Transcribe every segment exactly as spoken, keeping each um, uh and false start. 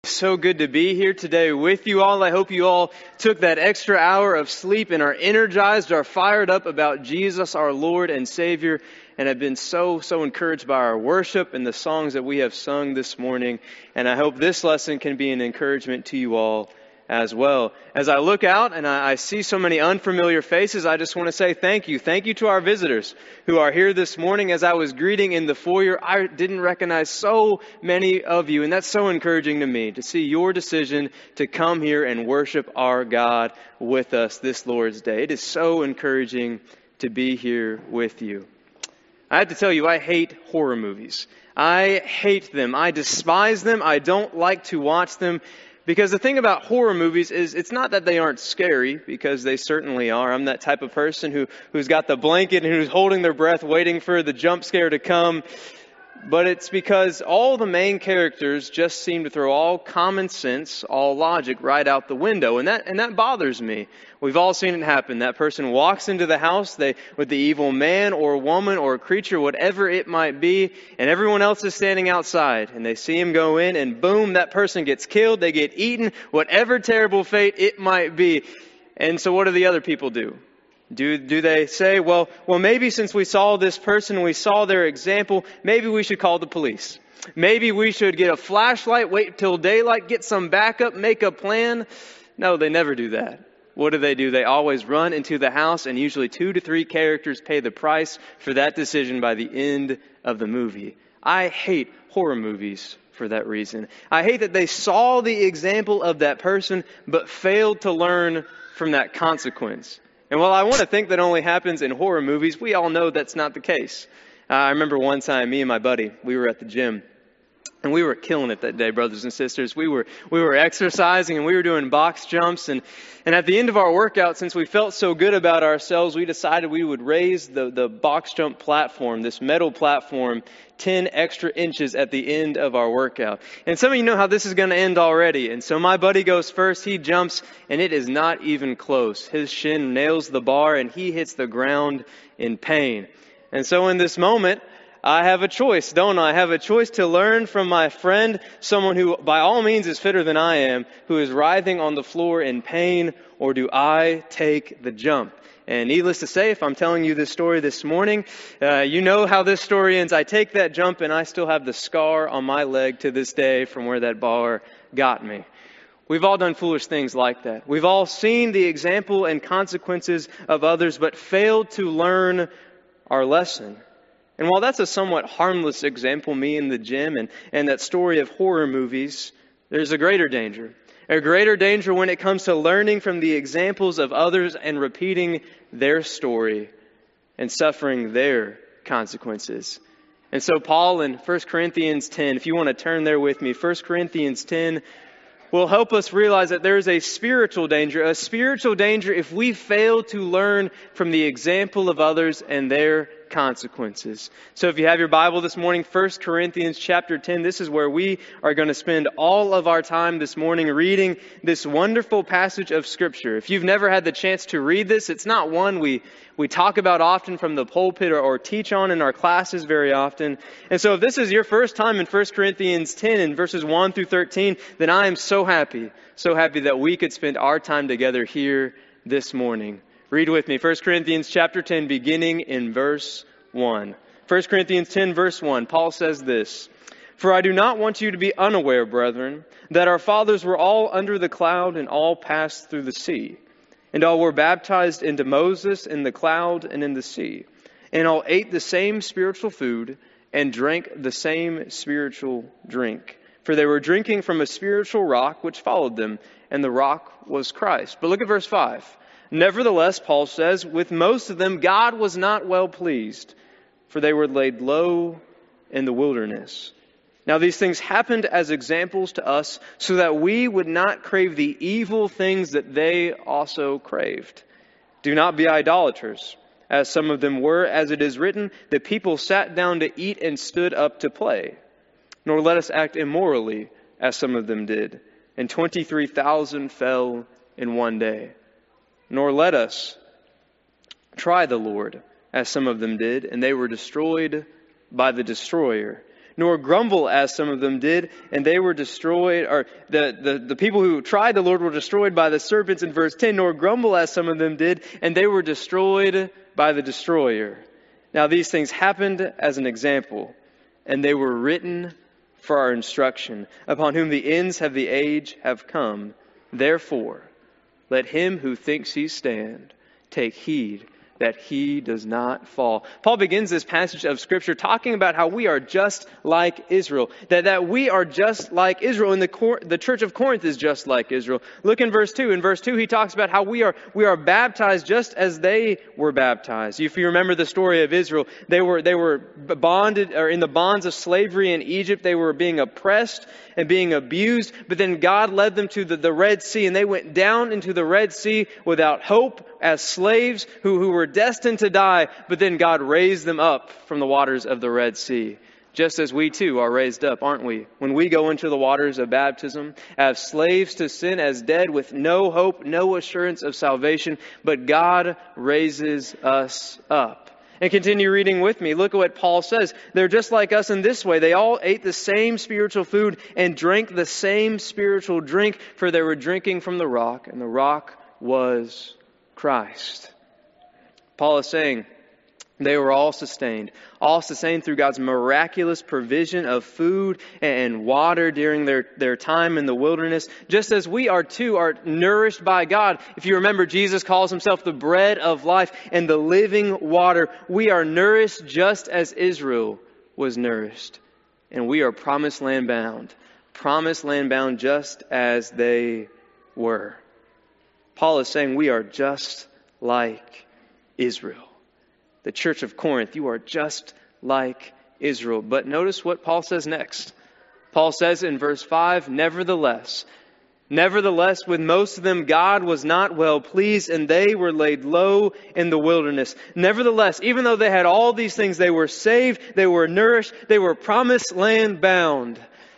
So good to be here today with you all. I hope you all took that extra hour of sleep and are energized, are fired up about Jesus, our Lord and Savior, and have been so, so encouraged by our worship and the songs that we have sung this morning. And I hope this lesson can be an encouragement to you all as well. As I look out and I, I see so many unfamiliar faces, I just want to say thank you. Thank you to our visitors who are here this morning. As I was greeting in the foyer, I didn't recognize so many of you, and that's so encouraging to me to see your decision to come here and worship our God with us this Lord's Day. It is so encouraging to be here with you. I have to tell you, I hate horror movies. I hate them. I despise them. I don't like to watch them. Because the thing about horror movies is it's not that they aren't scary, because they certainly are. I'm that type of person who, who's got the blanket and who's holding their breath waiting for the jump scare to come. But it's because all the main characters just seem to throw all common sense, all logic right out the window. And that and that bothers me. We've all seen it happen. That person walks into the house they with the evil man or woman or creature, whatever it might be, and everyone else is standing outside. And they see him go in, and boom, that person gets killed. They get eaten, whatever terrible fate it might be. And so what do the other people do? Do do they say, well, well, maybe since we saw this person, we saw their example, maybe we should call the police. Maybe we should get a flashlight, wait till daylight, get some backup, make a plan. No, they never do that. What do they do? They always run into the house, and usually two to three characters pay the price for that decision by the end of the movie. I hate horror movies for that reason. I hate that they saw the example of that person, but failed to learn from that consequence. And while I want to think that only happens in horror movies, we all know that's not the case. Uh, I remember one time, me and my buddy, we were at the gym. And we were killing it that day, brothers and sisters. We were we were exercising and we were doing box jumps. And, and at the end of our workout, since we felt so good about ourselves, we decided we would raise the, the box jump platform, this metal platform, ten extra inches at the end of our workout. And some of you know how this is going to end already. And so my buddy goes first. He jumps, and it is not even close. His shin nails the bar, and he hits the ground in pain. And so in this moment, I have a choice, don't I? I have a choice to learn from my friend, someone who by all means is fitter than I am, who is writhing on the floor in pain, or do I take the jump? And needless to say, if I'm telling you this story this morning, uh, you know how this story ends. I take that jump and I still have the scar on my leg to this day from where that bar got me. We've all done foolish things like that. We've all seen the example and consequences of others, but failed to learn our lesson. And while that's a somewhat harmless example, me in the gym and, and that story of horror movies, there's a greater danger. A greater danger when it comes to learning from the examples of others and repeating their story and suffering their consequences. And so Paul in First Corinthians ten, if you want to turn there with me, First Corinthians ten will help us realize that there is a spiritual danger, a spiritual danger if we fail to learn from the example of others and their consequences. So if you have your Bible this morning, First Corinthians chapter ten, this is where we are going to spend all of our time this morning reading this wonderful passage of Scripture. If you've never had the chance to read this, it's not one we, we talk about often from the pulpit or, or teach on in our classes very often. And so if this is your first time in First Corinthians ten and verses one through thirteen, then I am so happy, so happy that we could spend our time together here this morning. Read with me, First Corinthians chapter ten, beginning in verse one. First Corinthians ten, verse one, Paul says this, "For I do not want you to be unaware, brethren, that our fathers were all under the cloud and all passed through the sea. And all were baptized into Moses in the cloud and in the sea. And all ate the same spiritual food and drank the same spiritual drink. For they were drinking from a spiritual rock which followed them, and the rock was Christ." But look at verse five. "Nevertheless," Paul says, "with most of them God was not well pleased, for they were laid low in the wilderness. Now these things happened as examples to us, so that we would not crave the evil things that they also craved. Do not be idolaters, as some of them were, as it is written, the people sat down to eat and stood up to play. Nor let us act immorally, as some of them did, and twenty-three thousand fell in one day. Nor let us try the Lord, as some of them did, and they were destroyed by the destroyer. nor grumble as some of them did, and they were destroyed, or the, the, the people who tried the Lord were destroyed by the serpents in verse ten, nor grumble as some of them did, and they were destroyed by the destroyer. Now these things happened as an example, and they were written for our instruction, upon whom the ends of the age have come. Therefore, let him who thinks he stand take heed that he does not fall. Paul begins this passage of Scripture talking about how we are just like Israel. That, that we are just like Israel, and the, Cor- the church of Corinth is just like Israel. Look in verse two. In verse two, he talks about how we are we are baptized just as they were baptized. If you remember the story of Israel, they were they were bonded or in the bonds of slavery in Egypt. They were being oppressed and being abused, but then God led them to the, the Red Sea, and they went down into the Red Sea without hope as slaves who, who were destined to die, but then God raised them up from the waters of the Red Sea. Just as we too are raised up, aren't we? When we go into the waters of baptism, as slaves to sin, as dead with no hope, no assurance of salvation, but God raises us up. And continue reading with me. Look at what Paul says. They're just like us in this way. They all ate the same spiritual food and drank the same spiritual drink, for they were drinking from the rock, and the rock was Christ. Paul is saying they were all sustained, all sustained through God's miraculous provision of food and water during their, their time in the wilderness, just as we are too are nourished by God. If you remember, Jesus calls himself the bread of life and the living water. We are nourished just as Israel was nourished. And we are promised land bound, promised land bound just as they were. Paul is saying we are just like Israel. The church of Corinth, you are just like Israel. But notice what Paul says next. Paul says in verse five, Nevertheless, nevertheless, with most of them God was not well pleased, and they were laid low in the wilderness. Nevertheless, even though they had all these things, they were saved, they were nourished, they were promised land bound.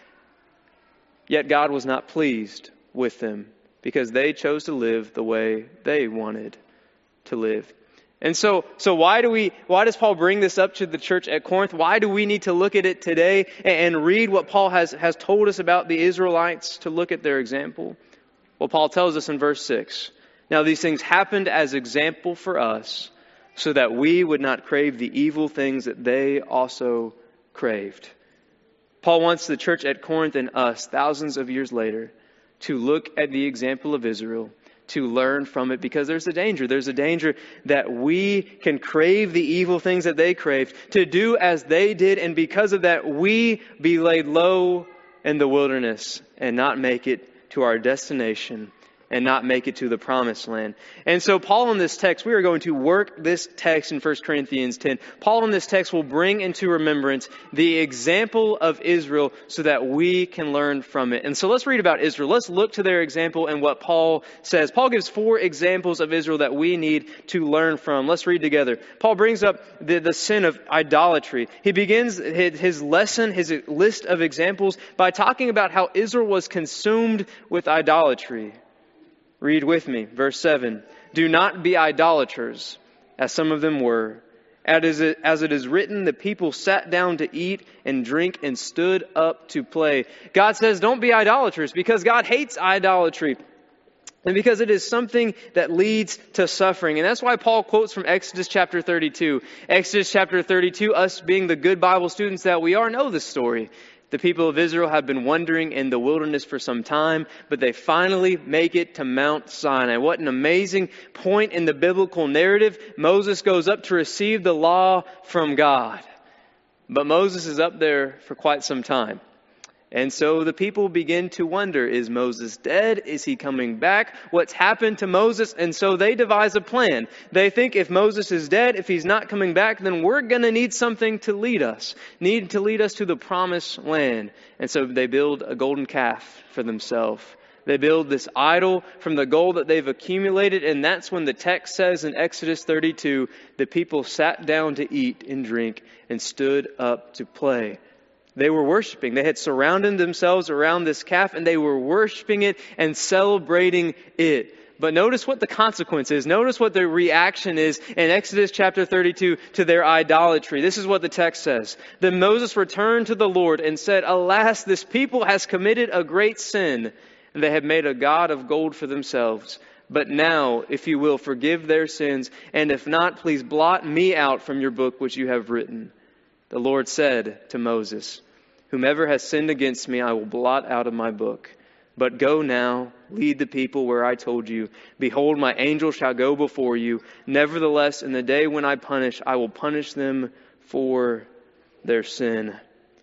Yet God was not pleased with them, because they chose to live the way they wanted to live. And so, so why do we, why does Paul bring this up to the church at Corinth? Why do we need to look at it today and, and read what Paul has, has told us about the Israelites to look at their example? Well, Paul tells us in verse six, Now these things happened as example for us, so that we would not crave the evil things that they also craved. Paul wants the church at Corinth and us, thousands of years later, to look at the example of Israel, to learn from it, because there's a danger. There's a danger that we can crave the evil things that they craved, to do as they did, and because of that, we be laid low in the wilderness and not make it to our destination and not make it to the promised land. And so Paul in this text, we are going to work this text in First Corinthians ten. Paul in this text will bring into remembrance the example of Israel so that we can learn from it. And so let's read about Israel. Let's look to their example and what Paul says. Paul gives four examples of Israel that we need to learn from. Let's read together. Paul brings up the, the sin of idolatry. He begins his, his lesson, his list of examples, by talking about how Israel was consumed with idolatry. Read with me, verse seven. Do not be idolaters, as some of them were. As it, as it is written, the people sat down to eat and drink and stood up to play. God says don't be idolaters, because God hates idolatry. And because it is something that leads to suffering. And that's why Paul quotes from Exodus chapter thirty-two. Exodus chapter thirty-two, us being the good Bible students that we are, know this story. The people of Israel have been wandering in the wilderness for some time, but they finally make it to Mount Sinai. What an amazing point in the biblical narrative. Moses goes up to receive the law from God. But Moses is up there for quite some time. And so the people begin to wonder, is Moses dead? Is he coming back? What's happened to Moses? And so they devise a plan. They think if Moses is dead, if he's not coming back, then we're going to need something to lead us, need to lead us to the promised land. And so they build a golden calf for themselves. They build this idol from the gold that they've accumulated. And that's when the text says in Exodus thirty-two, the people sat down to eat and drink and stood up to play. They were worshiping. They had surrounded themselves around this calf, and they were worshiping it and celebrating it. But notice what the consequence is. Notice what the reaction is in Exodus chapter thirty-two to their idolatry. This is what the text says. Then Moses returned to the Lord and said, "Alas, this people has committed a great sin, and they have made a god of gold for themselves. But now, if you will, forgive their sins, and if not, please blot me out from your book which you have written." The Lord said to Moses, "Whomever has sinned against me, I will blot out of my book. But go now, lead the people where I told you. Behold, my angel shall go before you. Nevertheless, in the day when I punish, I will punish them for their sin."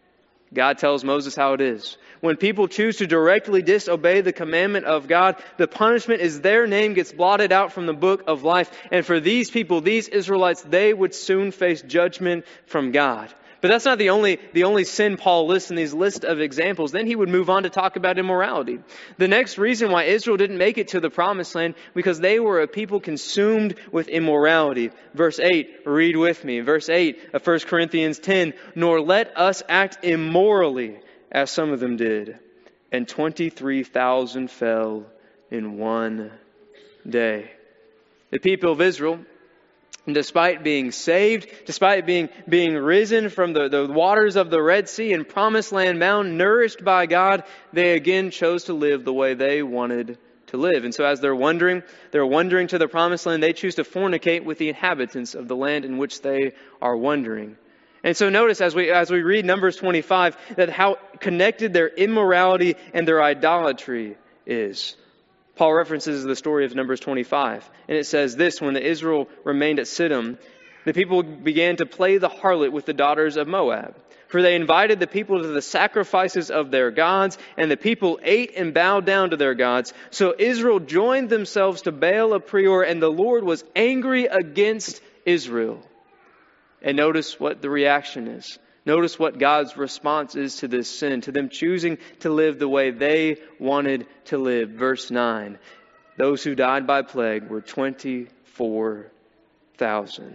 God tells Moses how it is. When people choose to directly disobey the commandment of God, the punishment is their name gets blotted out from the book of life. And for these people, these Israelites, they would soon face judgment from God. But that's not the only the only sin Paul lists in these list of examples. Then he would move on to talk about immorality. The next reason why Israel didn't make it to the promised land, because they were a people consumed with immorality. Verse eight, read with me. Verse eight of First Corinthians ten, "Nor let us act immorally, as some of them did. And twenty-three thousand fell in one day." The people of Israel, despite being saved, despite being being risen from the, the waters of the Red Sea and Promised Land bound, nourished by God, they again chose to live the way they wanted to live. And so as they're wandering, they're wandering to the Promised Land, they choose to fornicate with the inhabitants of the land in which they are wandering. And so notice as we as we read Numbers twenty-five that how connected their immorality and their idolatry is. Paul references the story of Numbers twenty-five. And it says this: "When the Israel remained at Siddim, the people began to play the harlot with the daughters of Moab. For they invited the people to the sacrifices of their gods, and the people ate and bowed down to their gods. So Israel joined themselves to Baal of Peor, and the Lord was angry against Israel." And notice what the reaction is. Notice what God's response is to this sin, to them choosing to live the way they wanted to live. Verse nine, "Those who died by plague were twenty-four thousand.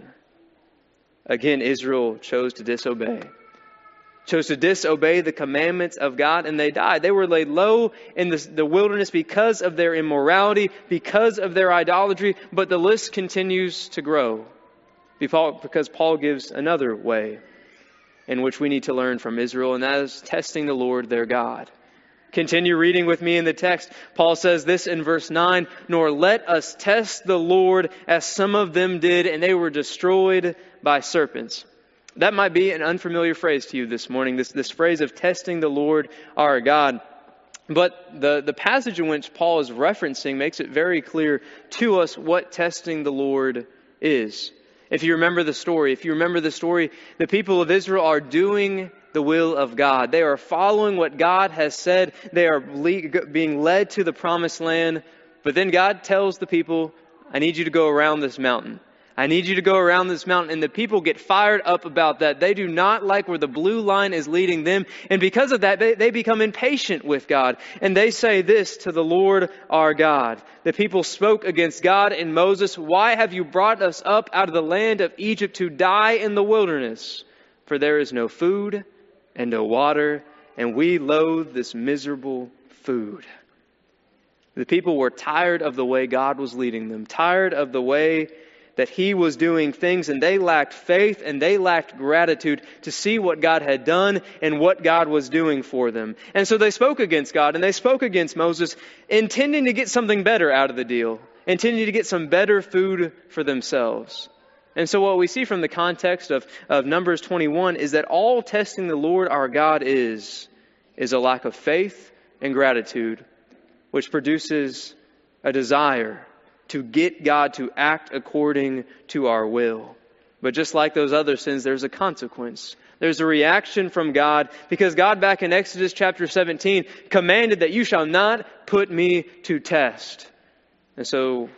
Again, Israel chose to disobey. Chose to disobey the commandments of God, and they died. They were laid low in the, the wilderness because of their immorality, because of their idolatry, but the list continues to grow. Because Paul gives another way in which we need to learn from Israel, and that is testing the Lord their God. Continue reading with me in the text. Paul says this in verse nine, "Nor let us test the Lord as some of them did, and they were destroyed by serpents." That might be an unfamiliar phrase to you this morning, this, this phrase of testing the Lord our God. But the, the passage in which Paul is referencing makes it very clear to us what testing the Lord is. If you remember the story, if you remember the story, the people of Israel are doing the will of God. They are following what God has said. They are le- being led to the promised land. But then God tells the people, "I need you to go around this mountain. I need you to go around this mountain." And the people get fired up about that. They do not like where the blue line is leading them. And because of that, they, they become impatient with God. And they say this to the Lord our God. The people spoke against God and Moses, "Why have you brought us up out of the land of Egypt to die in the wilderness? For there is no food and no water, and we loathe this miserable food." The people were tired of the way God was leading them, tired of the way that He was doing things, and they lacked faith and they lacked gratitude to see what God had done and what God was doing for them. And so they spoke against God and they spoke against Moses, intending to get something better out of the deal, intending to get some better food for themselves. And so what we see from the context of, of Numbers twenty-one is that all testing the Lord our God is, is a lack of faith and gratitude, which produces a desire to get God to act according to our will. But just like those other sins, there's a consequence. There's a reaction from God, because God back in Exodus chapter seventeen commanded that you shall not put me to test. And so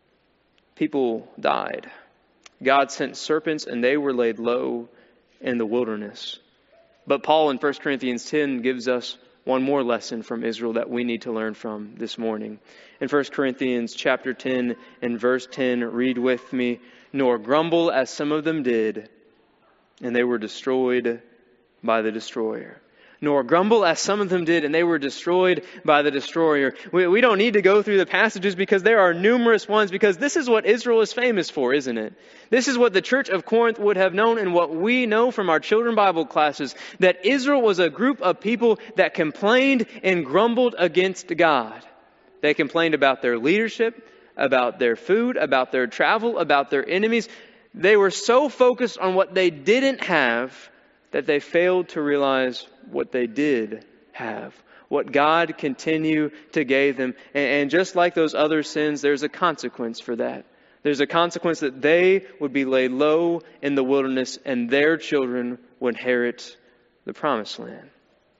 people died. God sent serpents and they were laid low in the wilderness. But Paul in First Corinthians ten gives us one more lesson from Israel that we need to learn from this morning. In First Corinthians chapter ten and verse ten, read with me, "Nor grumble as some of them did, and they were destroyed by the destroyer." nor grumble as some of them did, and they were destroyed by the destroyer. We, we don't need to go through the passages because there are numerous ones, because this is what Israel is famous for, isn't it? This is what the church of Corinth would have known, and what we know from our children Bible classes, that Israel was a group of people that complained and grumbled against God. They complained about their leadership, about their food, about their travel, about their enemies. They were so focused on what they didn't have that they failed to realize what they did have, what God continued to give them. And, and just like those other sins, there's a consequence for that. There's a consequence that they would be laid low in the wilderness and their children would inherit the promised land.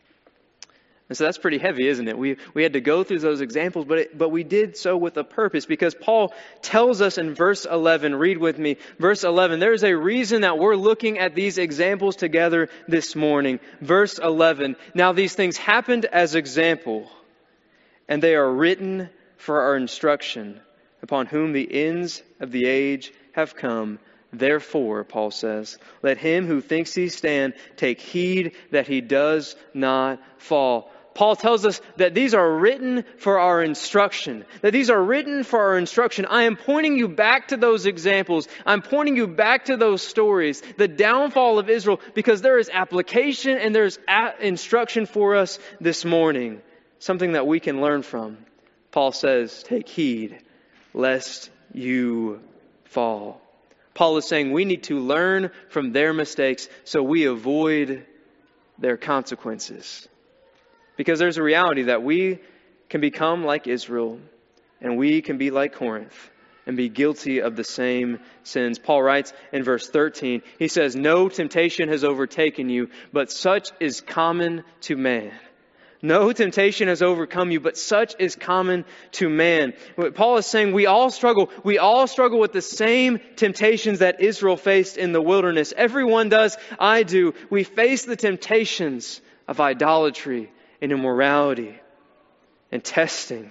And so that's pretty heavy, isn't it? We we had to go through those examples, but it, but we did so with a purpose, because Paul tells us in verse eleven, read with me, verse eleven, there's a reason that we're looking at these examples together this morning. Verse eleven, now these things happened as example, and they are written for our instruction, upon whom the ends of the age have come. Therefore, Paul says, let him who thinks he stand take heed that he does not fall. Paul tells us that these are written for our instruction, that these are written for our instruction. I am pointing you back to those examples. I'm pointing you back to those stories, the downfall of Israel, because there is application and there's instruction for us this morning, something that we can learn from. Paul says, take heed lest you fall. Paul is saying we need to learn from their mistakes so we avoid their consequences. Because there's a reality that we can become like Israel, and we can be like Corinth and be guilty of the same sins. Paul writes in verse thirteen, he says, no temptation has overtaken you, but such is common to man. No temptation has overcome you, but such is common to man. Paul is saying we all struggle. We all struggle with the same temptations that Israel faced in the wilderness. Everyone does. I do. We face the temptations of idolatry and immorality and testing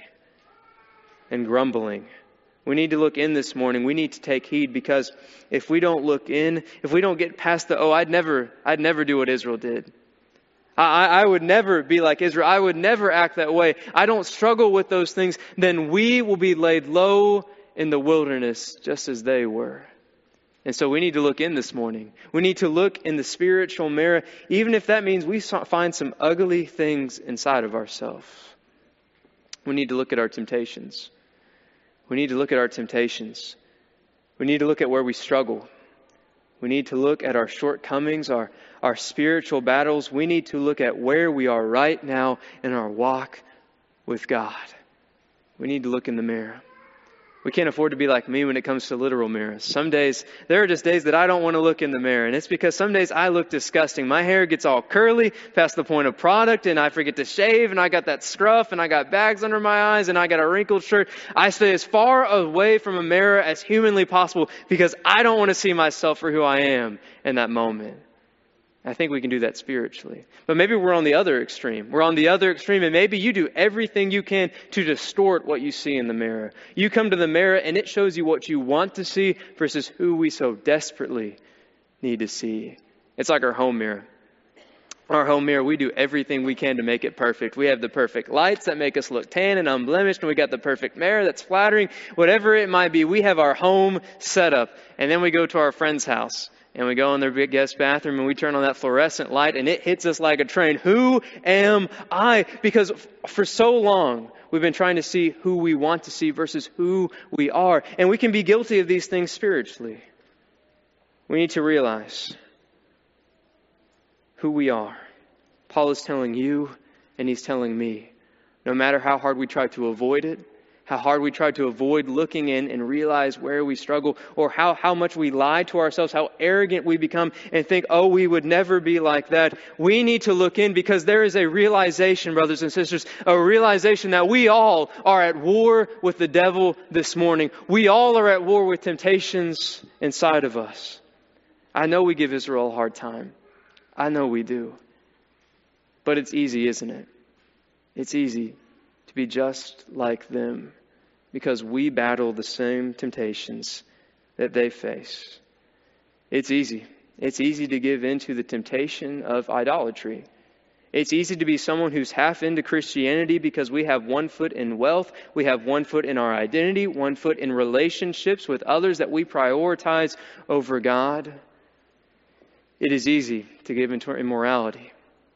and grumbling. We need to look in this morning. We need to take heed, because if we don't look in, if we don't get past the, oh, I'd never, I'd never do what Israel did. I, I would never be like Israel. I would never act that way. I don't struggle with those things. Then we will be laid low in the wilderness just as they were. And so we need to look in this morning. We need to look in the spiritual mirror, even if that means we find some ugly things inside of ourselves. We need to look at our temptations. We need to look at our temptations. We need to look at where we struggle. We need to look at our shortcomings, our, our spiritual battles. We need to look at where we are right now in our walk with God. We need to look in the mirror. We can't afford to be like me when it comes to literal mirrors. Some days, there are just days that I don't want to look in the mirror. And it's because some days I look disgusting. My hair gets all curly past the point of product, and I forget to shave, and I got that scruff, and I got bags under my eyes, and I got a wrinkled shirt. I stay as far away from a mirror as humanly possible because I don't want to see myself for who I am in that moment. I think we can do that spiritually. But maybe we're on the other extreme. We're on the other extreme, and maybe you do everything you can to distort what you see in the mirror. You come to the mirror and it shows you what you want to see versus who we so desperately need to see. It's like our home mirror. Our home mirror, we do everything we can to make it perfect. We have the perfect lights that make us look tan and unblemished, and we got the perfect mirror that's flattering. Whatever it might be, we have our home set up. And then we go to our friend's house. And we go in their big guest bathroom and we turn on that fluorescent light and it hits us like a train. Who am I? Because for so long we've been trying to see who we want to see versus who we are. And we can be guilty of these things spiritually. We need to realize who we are. Paul is telling you and he's telling me, no matter how hard we try to avoid it, how hard we try to avoid looking in and realize where we struggle, or how, how much we lie to ourselves, how arrogant we become and think, oh, we would never be like that. We need to look in because there is a realization, brothers and sisters, a realization that we all are at war with the devil this morning. We all are at war with temptations inside of us. I know we give Israel a hard time. I know we do. But it's easy, isn't it? It's easy to be just like them because we battle the same temptations that they face. It's easy. It's easy to give in to the temptation of idolatry. It's easy to be someone who's half into Christianity because we have one foot in wealth, we have one foot in our identity, one foot in relationships with others that we prioritize over God. It is easy to give into immorality.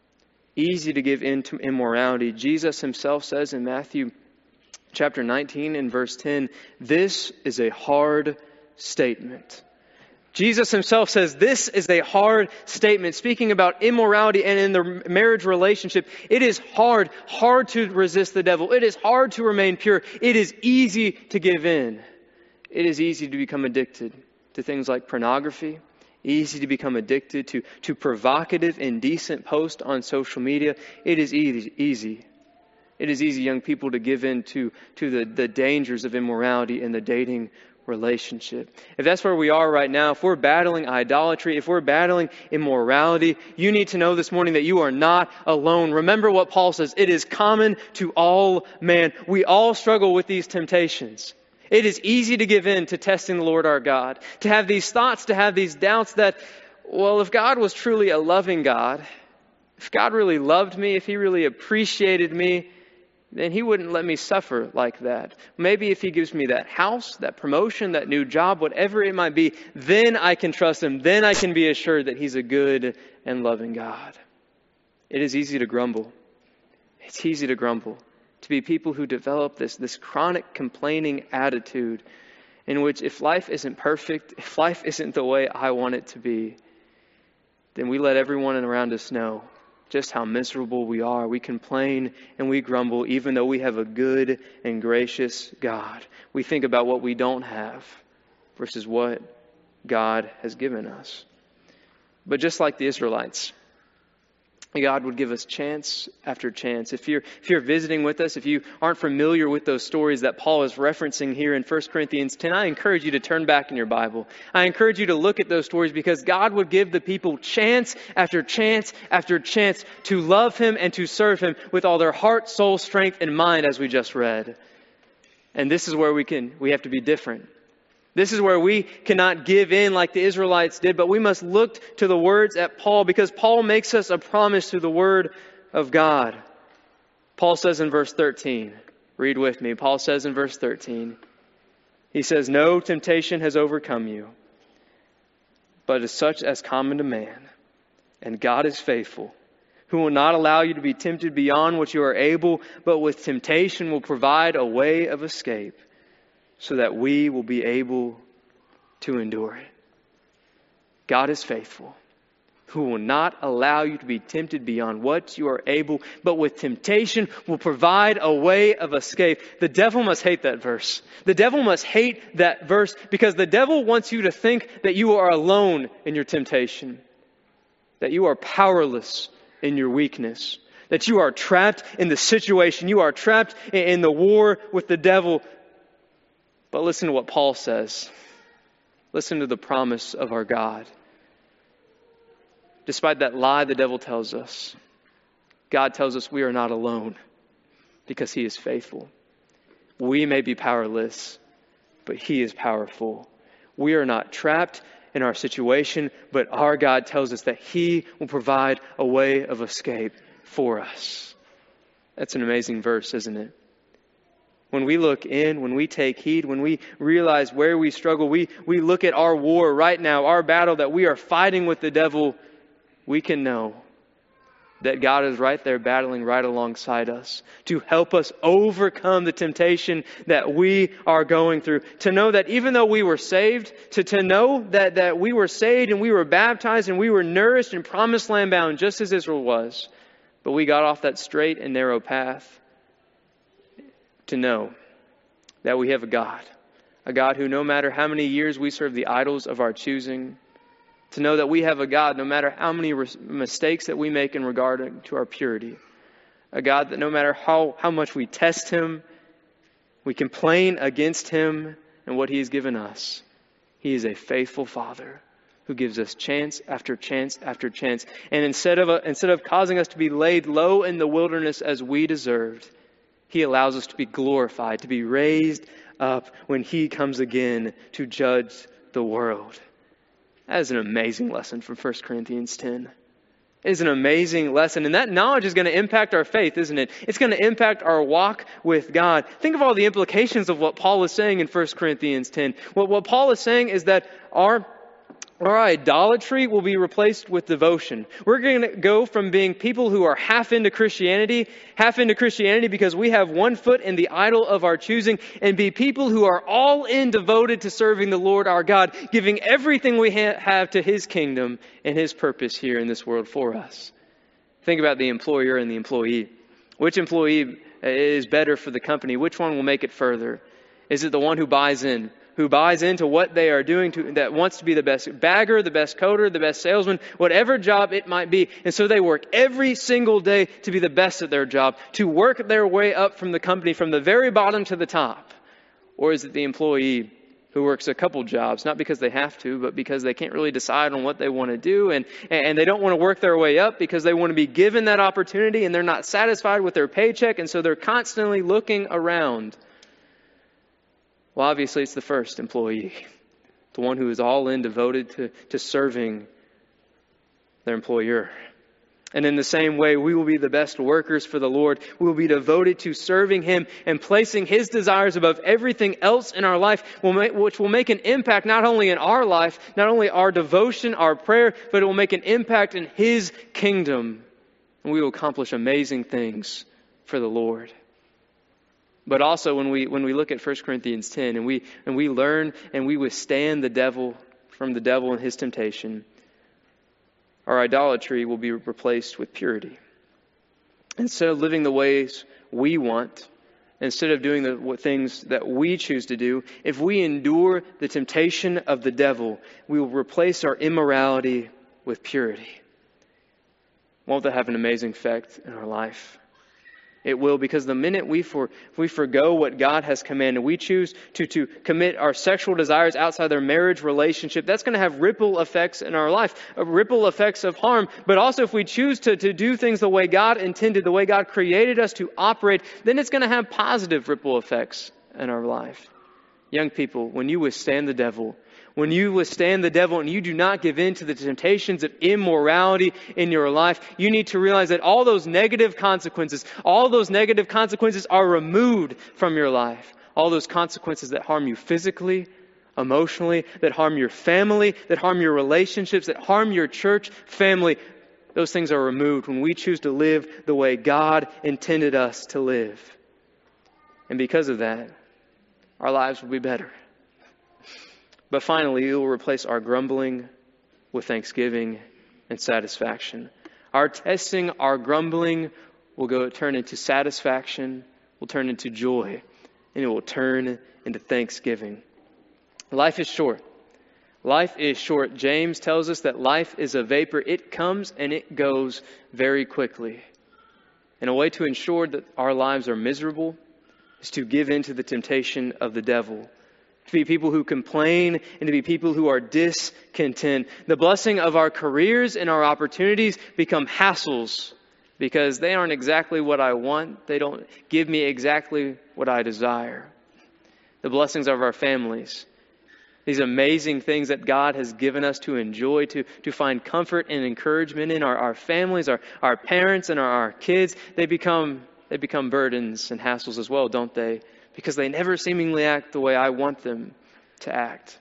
Easy to give into immorality. Jesus himself says in Matthew chapter nineteen and verse ten, this is a hard statement. Jesus himself says this is a hard statement, speaking about immorality and in the marriage relationship. It is hard, hard to resist the devil. It is hard to remain pure. It is easy to give in. It is easy to become addicted to things like pornography. Easy to become addicted to, to provocative, indecent posts on social media. It is easy, easy. It is easy, young people, to give in to, to the, the dangers of immorality in the dating relationship. If that's where we are right now, if we're battling idolatry, if we're battling immorality, you need to know this morning that you are not alone. Remember what Paul says, it is common to all men. We all struggle with these temptations. It is easy to give in to testing the Lord our God, to have these thoughts, to have these doubts that, well, if God was truly a loving God, if God really loved me, if he really appreciated me, then he wouldn't let me suffer like that. Maybe if he gives me that house, that promotion, that new job, whatever it might be, then I can trust him. Then I can be assured that he's a good and loving God. It is easy to grumble. It's easy to grumble. To be people who develop this, this chronic complaining attitude in which if life isn't perfect, if life isn't the way I want it to be, then we let everyone around us know just how miserable we are. We complain and we grumble even though we have a good and gracious God. We think about what we don't have versus what God has given us. But just like the Israelites, God would give us chance after chance. If you're, if you're visiting with us, if you aren't familiar with those stories that Paul is referencing here in First Corinthians ten, I encourage you to turn back in your Bible. I encourage you to look at those stories because God would give the people chance after chance after chance to love him and to serve him with all their heart, soul, strength, and mind, as we just read. And this is where we can, we have to be different. This is where we cannot give in like the Israelites did, but we must look to the words at Paul because Paul makes us a promise through the word of God. Paul says in verse thirteen, read with me. Paul says in verse thirteen, he says, no temptation has overcome you, but is such as common to man. And God is faithful, who will not allow you to be tempted beyond what you are able, but with temptation will provide a way of escape, so that we will be able to endure it. God is faithful, who will not allow you to be tempted beyond what you are able, but with temptation will provide a way of escape. The devil must hate that verse. The devil must hate that verse because the devil wants you to think that you are alone in your temptation, that you are powerless in your weakness, that you are trapped in the situation, you are trapped in the war with the devil. But listen to what Paul says. Listen to the promise of our God. Despite that lie the devil tells us, God tells us we are not alone because he is faithful. We may be powerless, but he is powerful. We are not trapped in our situation, but our God tells us that he will provide a way of escape for us. That's an amazing verse, isn't it? When we look in, when we take heed, when we realize where we struggle, we, we look at our war right now, our battle that we are fighting with the devil, we can know that God is right there battling right alongside us to help us overcome the temptation that we are going through. To know that even though we were saved, to, to know that, that we were saved and we were baptized and we were nourished and promised land bound just as Israel was, but we got off that straight and narrow path. To know that we have a God, a God who no matter how many years we serve the idols of our choosing, to know that we have a God no matter how many res- mistakes that we make in regard to our purity, a God that no matter how, how much we test him, we complain against him and what he has given us, he is a faithful Father who gives us chance after chance after chance. And instead of, a, instead of causing us to be laid low in the wilderness as we deserved, he allows us to be glorified, to be raised up when he comes again to judge the world. That is an amazing lesson from First Corinthians ten. It is an amazing lesson. And that knowledge is going to impact our faith, isn't it? It's going to impact our walk with God. Think of all the implications of what Paul is saying in First Corinthians ten. What, what Paul is saying is that our Our idolatry will be replaced with devotion. We're going to go from being people who are half into Christianity, half into Christianity because we have one foot in the idol of our choosing, and be people who are all in devoted to serving the Lord our God, giving everything we ha- have to His kingdom and His purpose here in this world for us. Think about the employer and the employee. Which employee is better for the company? Which one will make it further? Is it the one who buys in? Who buys into what they are doing, to, that wants to be the best bagger, the best coder, the best salesman, whatever job it might be. And so they work every single day to be the best at their job, to work their way up from the company, from the very bottom to the top. Or is it the employee who works a couple jobs, not because they have to, but because they can't really decide on what they want to do, and, and they don't want to work their way up because they want to be given that opportunity, and they're not satisfied with their paycheck, and so they're constantly looking around. Well, obviously, it's the first employee, the one who is all in, devoted to, to serving their employer. And in the same way, we will be the best workers for the Lord. We will be devoted to serving Him and placing His desires above everything else in our life, which will make an impact not only in our life, not only our devotion, our prayer, but it will make an impact in His kingdom. And we will accomplish amazing things for the Lord. But also when we when we look at First Corinthians ten and we and we learn and we withstand the devil from the devil and his temptation, our idolatry will be replaced with purity. Instead of living the ways we want, instead of doing the things that we choose to do, if we endure the temptation of the devil, we will replace our immorality with purity. Won't that have an amazing effect in our life? It will, because the minute we for we forgo what God has commanded, we choose to, to commit our sexual desires outside their marriage relationship, that's going to have ripple effects in our life, uh, ripple effects of harm. But also if we choose to, to do things the way God intended, the way God created us to operate, then it's going to have positive ripple effects in our life. Young people, when you withstand the devil, when you withstand the devil and you do not give in to the temptations of immorality in your life, you need to realize that all those negative consequences, all those negative consequences are removed from your life. All those consequences that harm you physically, emotionally, that harm your family, that harm your relationships, that harm your church family, those things are removed when we choose to live the way God intended us to live. And because of that, our lives will be better. But finally, it will replace our grumbling with thanksgiving and satisfaction. Our testing, our grumbling will go turn into satisfaction, will turn into joy, and it will turn into thanksgiving. Life is short. Life is short. James tells us that life is a vapor. It comes and it goes very quickly. And a way to ensure that our lives are miserable is to give in to the temptation of the devil. To be people who complain and to be people who are discontent. The blessing of our careers and our opportunities become hassles because they aren't exactly what I want. They don't give me exactly what I desire. The blessings of our families, these amazing things that God has given us to enjoy, to, to find comfort and encouragement in, our, our families, our, our parents and our, our kids, they become they become burdens and hassles as well, don't they? Because they never seemingly act the way I want them to act.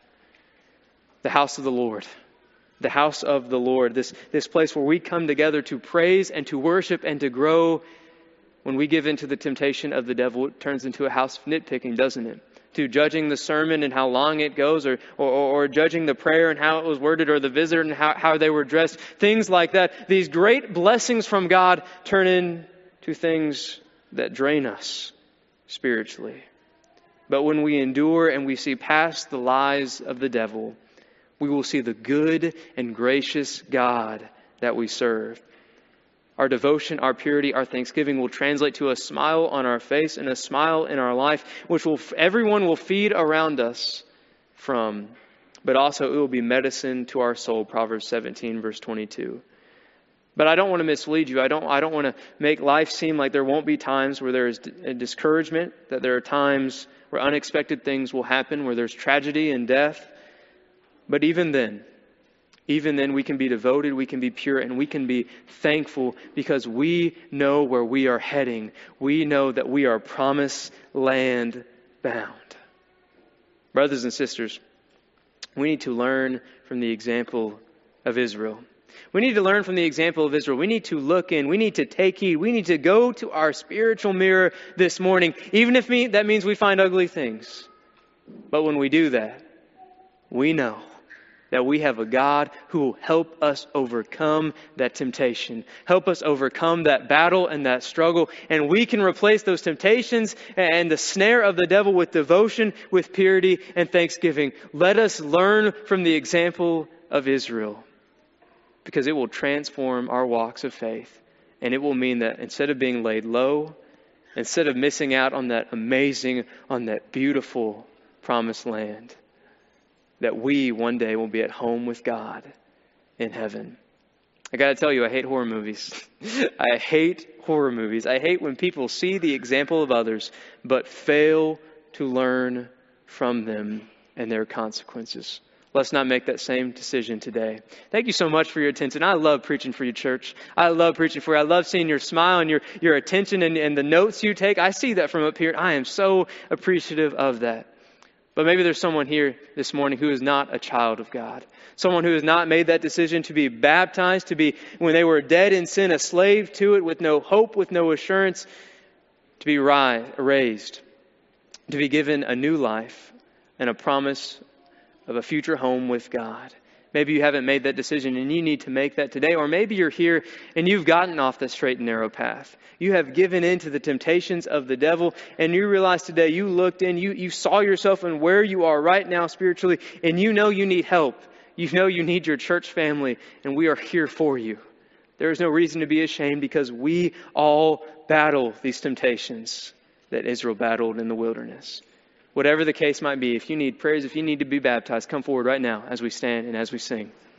The house of the Lord. The house of the Lord. This, this place where we come together to praise and to worship and to grow. When we give in to the temptation of the devil, it turns into a house of nitpicking, doesn't it? To judging the sermon and how long it goes, or, or, or judging the prayer and how it was worded, or the visitor and how, how they were dressed. Things like that. These great blessings from God turn into things that drain us spiritually. But when we endure and we see past the lies of the devil, we will see the good and gracious God that we serve. Our devotion, our purity, our thanksgiving will translate to a smile on our face and a smile in our life, which will everyone will feed around us from. But also it will be medicine to our soul, Proverbs seventeen, verse twenty-two. But I don't want to mislead you. I don't I don't want to make life seem like there won't be times where there is discouragement, that there are times where unexpected things will happen, where there's tragedy and death. But even then, even then we can be devoted, we can be pure, and we can be thankful because we know where we are heading. We know that we are promised land bound. Brothers and sisters, we need to learn from the example of Israel. We need to learn from the example of Israel. We need to look in. We need to take heed. We need to go to our spiritual mirror this morning, even if me, that means we find ugly things. But when we do that, we know that we have a God who will help us overcome that temptation, help us overcome that battle and that struggle. And we can replace those temptations and the snare of the devil with devotion, with purity and thanksgiving. Let us learn from the example of Israel, because it will transform our walks of faith. And it will mean that instead of being laid low, instead of missing out on that amazing, on that beautiful promised land, that we one day will be at home with God in heaven. I got to tell you, I hate horror movies. I hate horror movies. I hate when people see the example of others, but fail to learn from them and their consequences. Let's not make that same decision today. Thank you so much for your attention. I love preaching for you, church. I love preaching for you. I love seeing your smile and your, your attention and, and the notes you take. I see that from up here. I am so appreciative of that. But maybe there's someone here this morning who is not a child of God. Someone who has not made that decision to be baptized, to be, when they were dead in sin, a slave to it with no hope, with no assurance, to be ri- raised, to be given a new life and a promise of a future home with God. Maybe you haven't made that decision and you need to make that today. Or maybe you're here and you've gotten off the straight and narrow path. You have given in to the temptations of the devil, and you realize today you looked in, you, you saw yourself and where you are right now spiritually, and you know you need help. You know you need your church family, and we are here for you. There is no reason to be ashamed, because we all battle these temptations that Israel battled in the wilderness. Whatever the case might be, if you need prayers, if you need to be baptized, come forward right now as we stand and as we sing.